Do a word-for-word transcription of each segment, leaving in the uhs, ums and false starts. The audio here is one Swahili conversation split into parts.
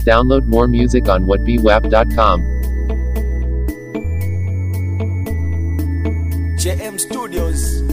Download more music on what be wap dot com. J M Studios.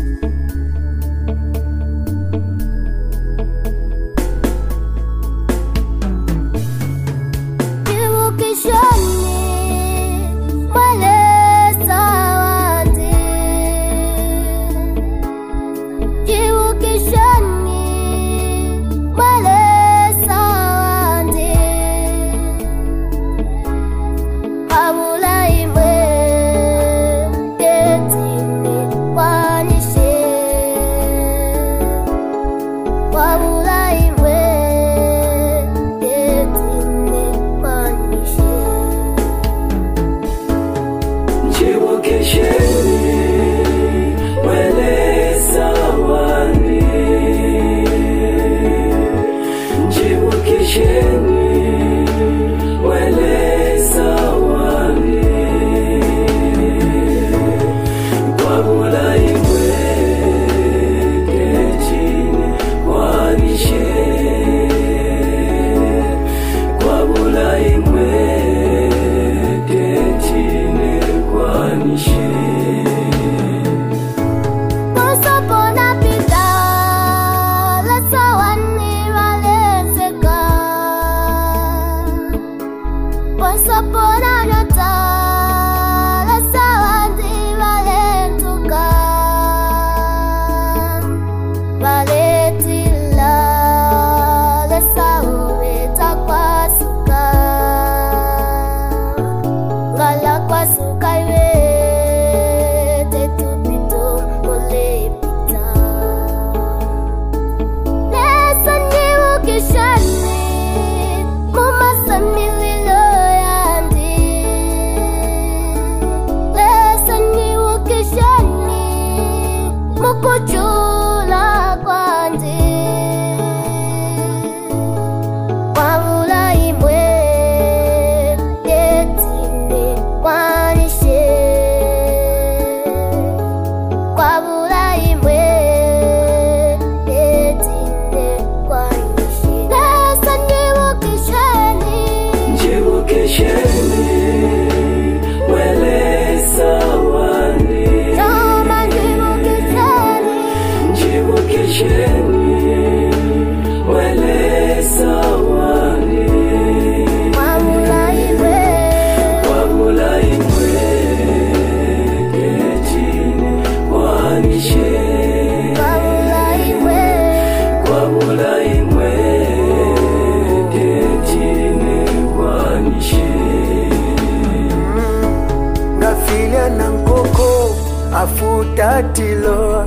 Afutatilo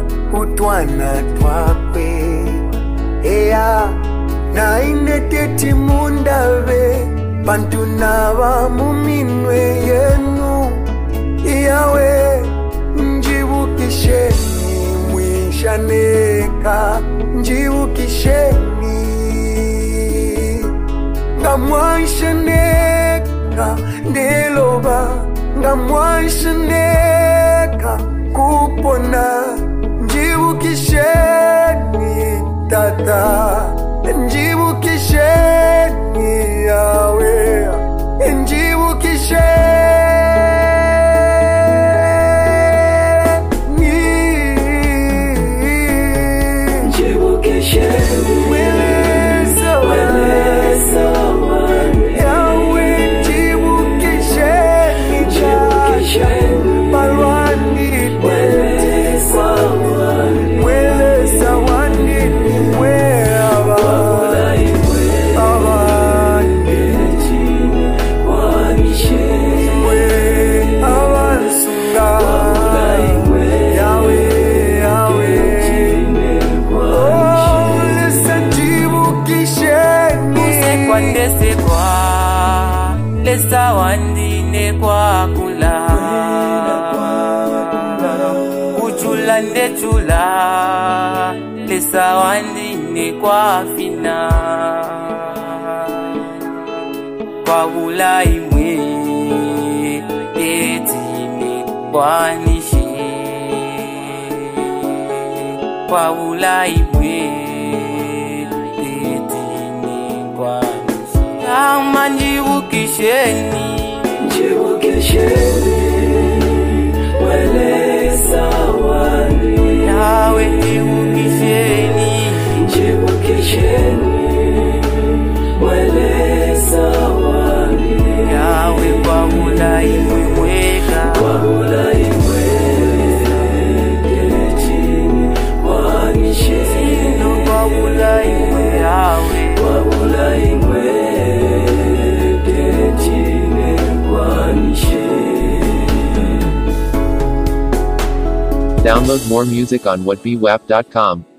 utwana twakwe ea na ineteti mundave pantunava muminwe yenu yawe njibukisheni mwishaneka njibukisheni ngamwaishaneka ndeloba ngamwaishaneka kupona njibukisheni tata njibukisheni yawe njibukisheni njibukisheni weleza weleza yawe njibukisheni njibukisheni balwani Lesa wandine kwa kula Uchula nde chula Lesa wandine kwa fina Kwa ula imwe Etine kwa nishe Kwa ula imwe Etine kwa nishe Kama njibukisheni, njibukisheni, wele sawani. yawe njibukisheni, njibukisheni, wele sawani. yawe kwa ula imweka, Kwa ula imweke chini, wanishe. sino kwa ula imwe yawe, Kwa ula imweke chini, wanishe. Download more music on what be wap dot com.